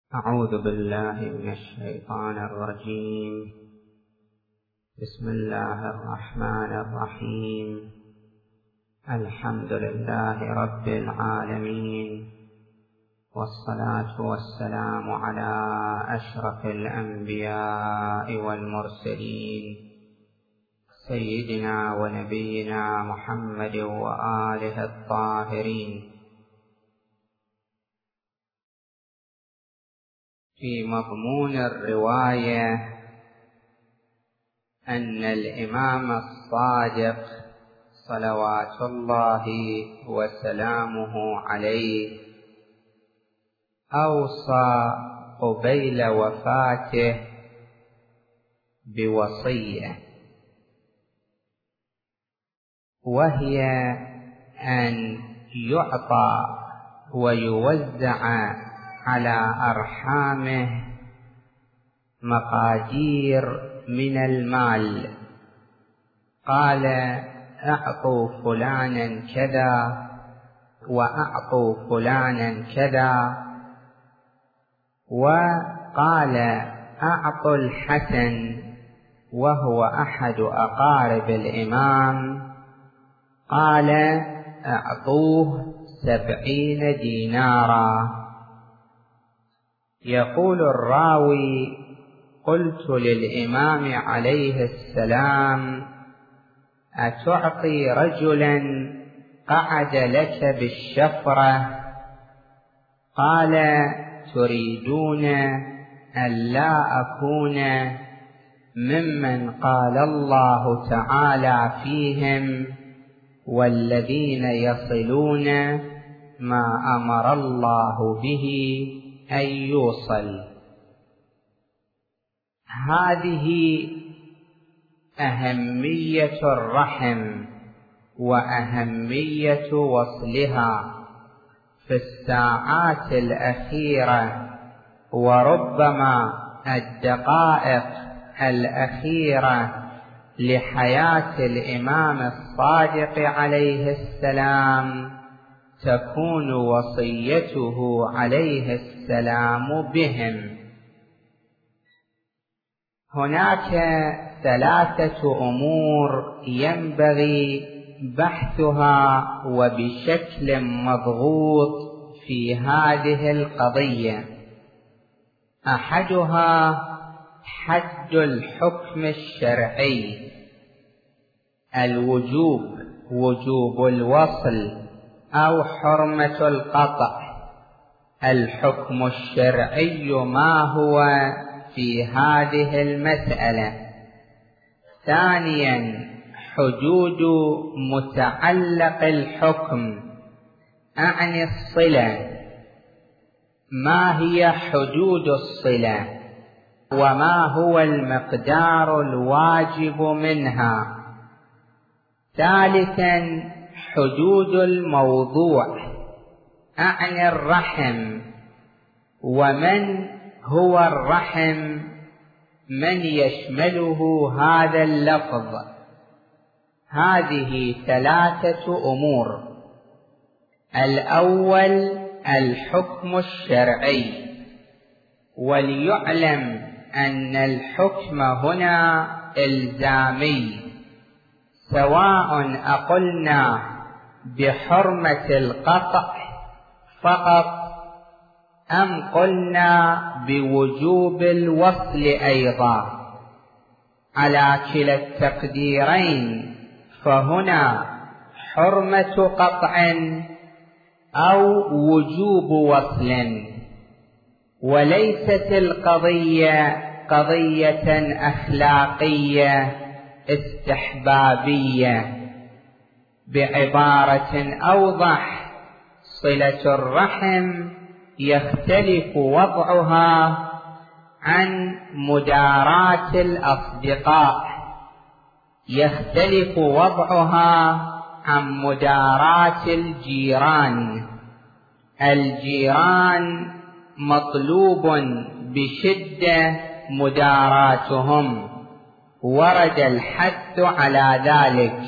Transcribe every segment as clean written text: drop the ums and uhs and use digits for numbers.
أعوذ بالله من الشيطان الرجيم. بسم الله الرحمن الرحيم. الحمد لله رب العالمين، والصلاة والسلام على أشرف الأنبياء والمرسلين سيدنا ونبينا محمد وآله الطاهرين. في مضمون الرواية أن الإمام الصادق صلوات الله وسلامه عليه أوصى قبيل وفاته بوصية، وهي أن يعطى ويوزع على أرحامه مقادير من المال. قال: أعطوا فلانا كذا وأعطوا فلانا كذا، وقال: أعطوا الحسن وهو أحد أقارب الإمام، قال: أعطوه 70 دينارا. يقول الراوي: قلت للإمام عليه السلام: أتعطي رجلا قعد لك بالشفرة؟ قال: تريدون أن لا أكون ممن قال الله تعالى فيهم: والذين يصلون ما أمر الله به أن يوصل. هذه أهمية الرحم وأهمية وصلها في الساعات الأخيرة، وربما الدقائق الأخيرة لحياة الإمام الصادق عليه السلام، تكون وصيته عليه السلام بهم. هناك 3 أمور ينبغي بحثها وبشكل مضغوط في هذه القضية. أحدها حد الحكم الشرعي، الوجوب، وجوب الوصل أو حرمة القطع. الحكم الشرعي ما هو في هذه المسألة؟ ثانيا حدود متعلق الحكم، أعني الصلة. ما هي حدود الصلة وما هو المقدار الواجب منها؟ ثالثا حدود الموضوع، أعني الرحم، ومن هو الرحم، من يشمله هذا اللفظ. هذه 3 أمور. الأول الحكم الشرعي، وليعلم أن الحكم هنا إلزامي، سواء أقلنا بحرمة القطع فقط أم قلنا بوجوب الوصل أيضا. على كلا التقديرين فهنا حرمة قطع أو وجوب وصل، وليست القضية قضية أخلاقية استحبابية. بعبارة أوضح، صلة الرحم يختلف وضعها عن مداراة الأصدقاء، يختلف وضعها عن مداراة الجيران. الجيران مطلوب بشدة مداراتهم، ورد الحث على ذلك.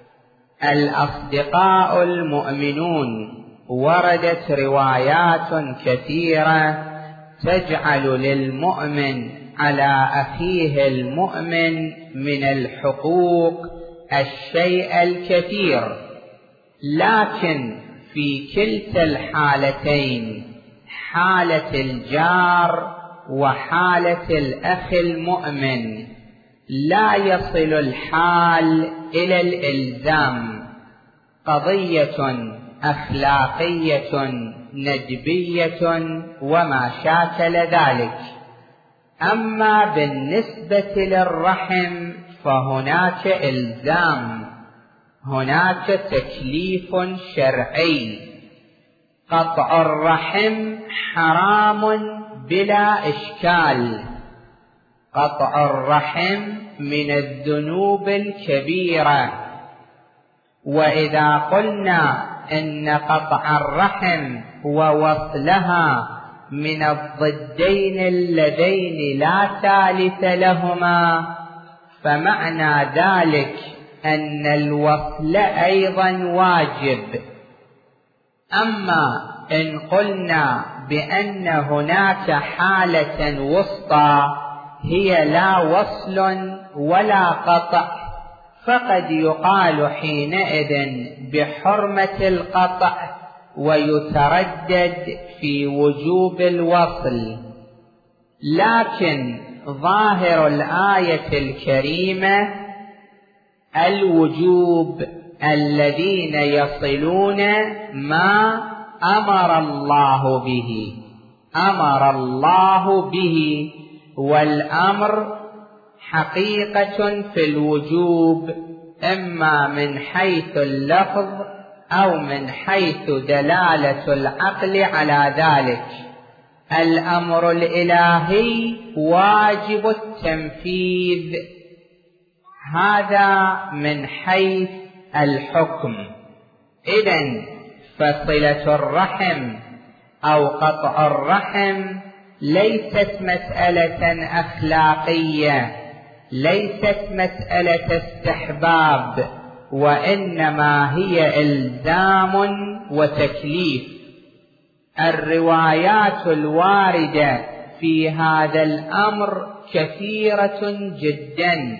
الأصدقاء المؤمنون وردت روايات كثيرة تجعل للمؤمن على أخيه المؤمن من الحقوق الشيء الكثير، لكن في كلتا الحالتين، حالة الجار وحالة الأخ المؤمن، لا يصل الحال إلى الإلزام، قضية أخلاقية ندبية وما شاكل ذلك. أما بالنسبة للرحم فهناك إلزام، هناك تكليف شرعي. قطع الرحم حرام بلا إشكال، قطع الرحم من الذنوب الكبيرة. وإذا قلنا إن قطع الرحم ووصلها من الضدين اللذين لا ثالث لهما، فمعنى ذلك أن الوصل أيضا واجب. أما إن قلنا بأن هناك حالة وسطى هي لا وصل ولا قطع، فقد يقال حينئذ بحرمة القطع ويتردد في وجوب الوصل. لكن ظاهر الآية الكريمة الوجوب، الذين يصلون ما أمر الله به، والأمر حقيقة في الوجوب، إما من حيث اللفظ أو من حيث دلالة العقل على ذلك. الأمر الإلهي واجب التنفيذ، هذا من حيث الحكم. إذن فصلة الرحم أو قطع الرحم ليست مسألة أخلاقية، ليست مسألة استحباب، وإنما هي إلزام وتكليف. الروايات الواردة في هذا الأمر كثيرة جدا.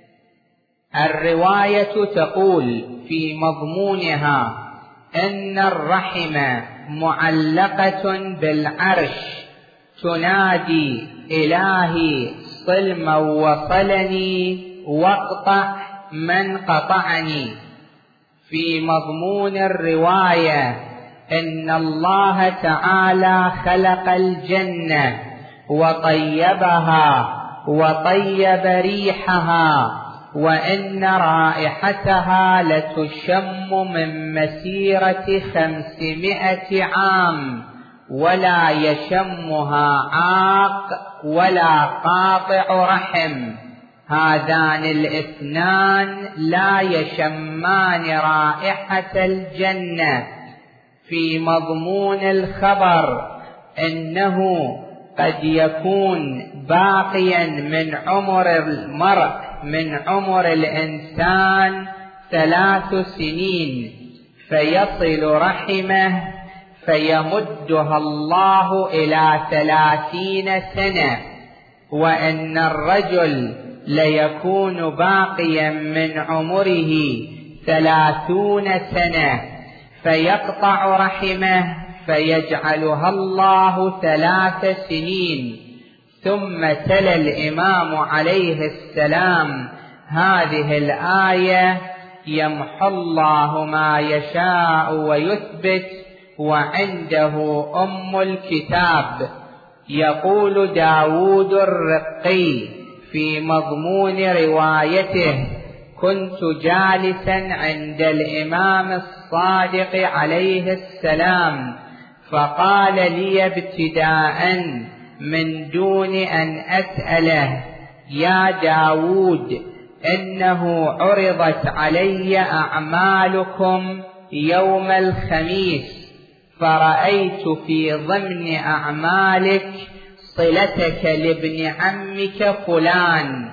الرواية تقول في مضمونها إن الرحم معلقة بالعرش تنادي إلهي صل من وصلني واقطع من قطعني. في مضمون الرواية إن الله تعالى خلق الجنة وطيبها وطيب ريحها، وإن رائحتها لتشم من مسيرة 500 عام، ولا يشمها عاق ولا قاطع رحم. هذان الاثنان لا يشمان رائحة الجنة. في مضمون الخبر إنه قد يكون باقيا من عمر المرء، من عمر الإنسان 3 سنين، فيصل رحمه فيمدها الله إلى 30 سنة، وإن الرجل ليكون باقيا من عمره 30 سنة فيقطع رحمه فيجعلها الله 3 سنين. ثم تلا الإمام عليه السلام هذه الآية: يمحو الله ما يشاء ويثبت وعنده أم الكتاب. يقول داود الرقي في مضمون روايته: كنت جالسا عند الإمام الصادق عليه السلام، فقال لي ابتداء من دون أن أسأله: يا داود، إنه عرضت علي أعمالكم يوم الخميس، فرأيت في ضمن أعمالك صلتك لابن عمك فلان،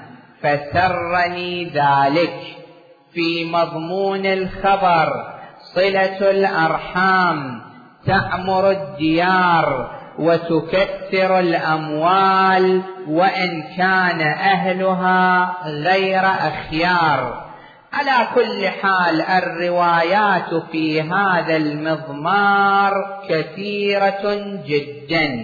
فسرني ذلك. في مضمون الخبر: صلة الأرحام تأمر الديار وتكثر الأموال وإن كان أهلها غير أخيار. على كل حال الروايات في هذا المضمار كثيرة جدا.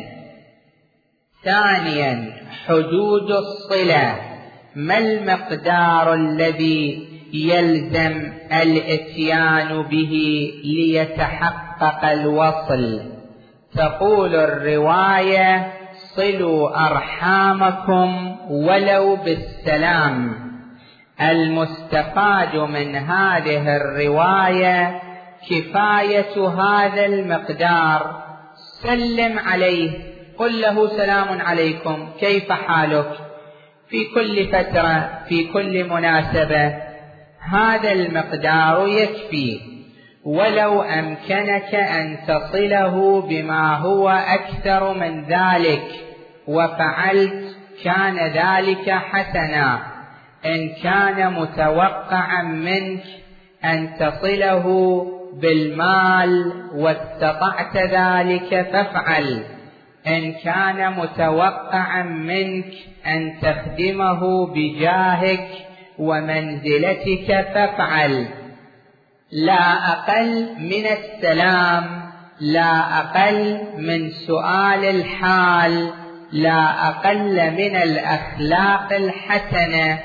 ثانيا، حدود الصلة. ما المقدار الذي يلزم الاتيان به ليتحقق الوصل؟ تقول الرواية: صلوا أرحامكم ولو بالسلام. المستفاد من هذه الرواية كفاية هذا المقدار. سلم عليه، قل له: سلام عليكم، كيف حالك؟ في كل فترة، في كل مناسبة. هذا المقدار يكفي. ولو أمكنك أن تصله بما هو أكثر من ذلك وفعلت كان ذلك حسنا. إن كان متوقعا منك أن تصله بالمال واستطعت ذلك فافعل. إن كان متوقعا منك أن تخدمه بجاهك ومنزلتك فافعل. لا أقل من السلام، لا أقل من سؤال الحال، لا أقل من الأخلاق الحسنة.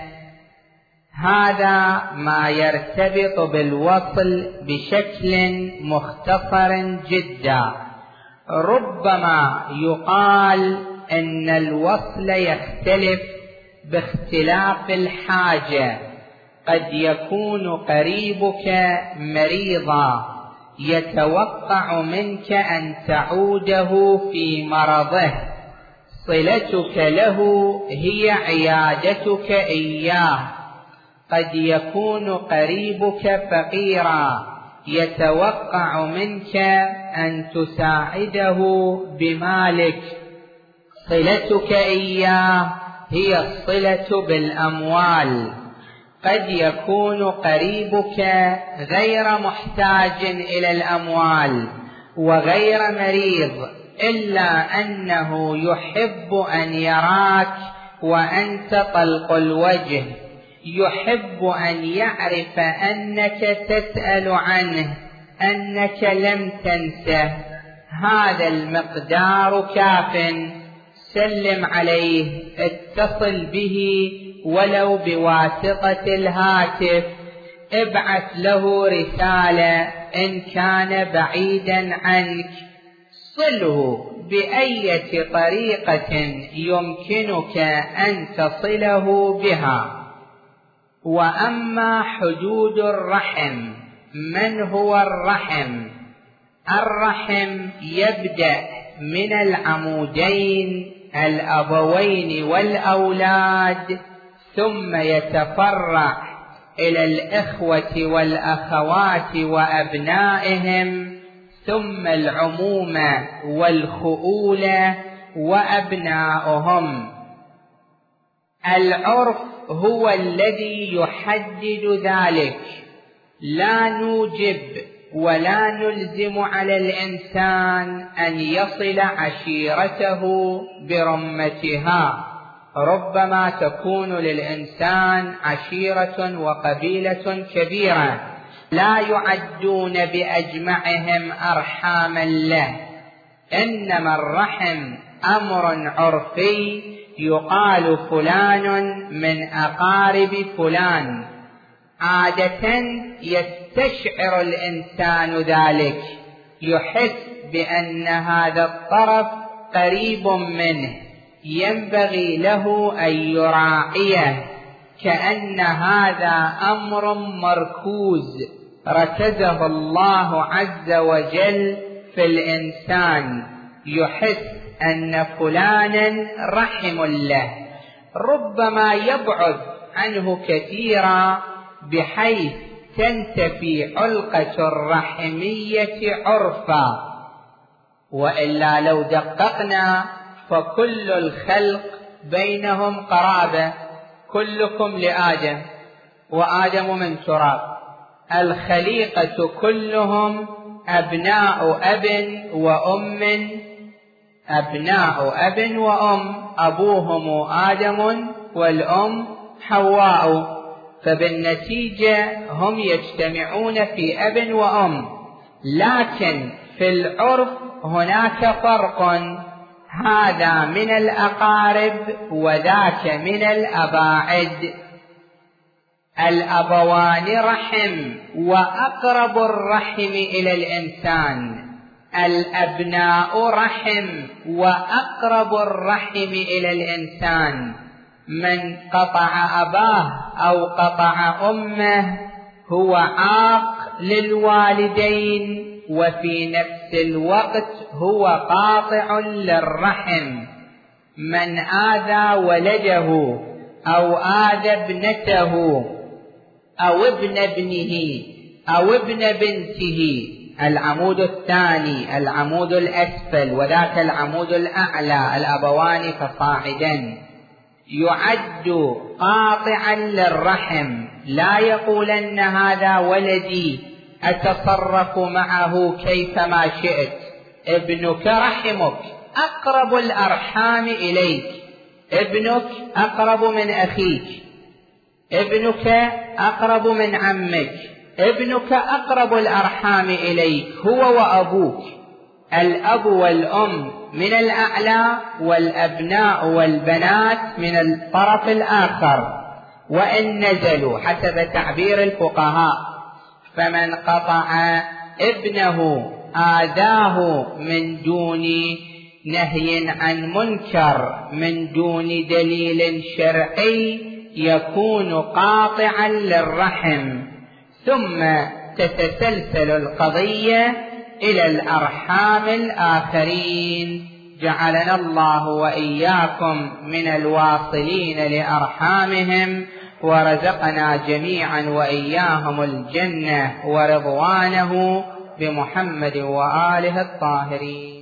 هذا ما يرتبط بالوصل بشكل مختصر جدا. ربما يقال إن الوصل يختلف باختلاف الحاجة. قد يكون قريبك مريضا يتوقع منك أن تعوده في مرضه، صلتك له هي عيادتك إياه. قد يكون قريبك فقيرا يتوقع منك أن تساعده بمالك، صلتك إياه هي الصلة بالأموال. قد يكون قريبك غير محتاج إلى الأموال وغير مريض، إلا أنه يحب أن يراك وأنت طلق الوجه، يحب أن يعرف أنك تسأل عنه، أنك لم تنسه. هذا المقدار كاف. سلم عليه، اتصل به ولو بواسطة الهاتف، ابعث له رسالة إن كان بعيدا عنك، صله بأية طريقة يمكنك أن تصله بها. وأما حدود الرحم، من هو الرحم؟ الرحم يبدأ من العمودين الأبوين والأولاد، ثم يتفرع إلى الإخوة والأخوات وأبنائهم، ثم العمومة والخؤولة وأبنائهم. العرف هو الذي يحدد ذلك. لا نوجب ولا نلزم على الإنسان أن يصل عشيرته برمتها. ربما تكون للإنسان عشيرة وقبيلة كبيرة لا يعدون بأجمعهم أرحاما له، إنما الرحم أمر عرفي، يقال فلان من أقارب فلان. عادة يستشعر الإنسان ذلك، يحس بأن هذا الطرف قريب منه، ينبغي له أن يراعيه، كأن هذا أمر مركوز ركزه الله عز وجل في الإنسان، يحس أن فلانا رحم له. ربما يبعد عنه كثيرا بحيث تنتفي علقة الرحمية عرفا، وإلا لو دققنا فكل الخلق بينهم قرابة، كلكم لآدم وآدم من تراب. الخليقة كلهم أبناء أب وأم، أبناء أب وأم، أبوهم آدم والأم حواء، فبالنتيجة هم يجتمعون في أب وأم، لكن في العرف هناك فرق، هذا من الأقارب وذاك من الأباعد. الأبوان رحم وأقرب الرحم إلى الإنسان، الأبناء رحم وأقرب الرحم إلى الإنسان. من قطع أباه أو قطع أمه هو عاق للوالدين، وفي نفس الوقت هو قاطع للرحم. من آذى ولده أو آذى ابنته أو ابن ابنه أو ابن بنته، العمود الثاني العمود الأسفل وذاك العمود الأعلى، الأبوان فصاعدا، يعد قاطعا للرحم. لا يقولن هذا ولدي أتصرف معه كيفما شئت. ابنك رحمك، أقرب الأرحام إليك، ابنك أقرب من أخيك، ابنك أقرب من عمك، ابنك أقرب الأرحام إليك هو وأبوك. الأب والأم من الأعلى، والأبناء والبنات من الطرف الآخر، وإن نزلوا حسب تعبير الفقهاء. فمن قطع ابنه آذاه من دون نهي عن منكر، من دون دليل شرعي، يكون قاطعا للرحم. ثم تتسلسل القضية إلى الأرحام الآخرين. جعلنا الله وإياكم من الواصلين لأرحامهم، ورزقنا جميعا وإياهم الجنة ورضوانه بمحمد وآله الطاهرين.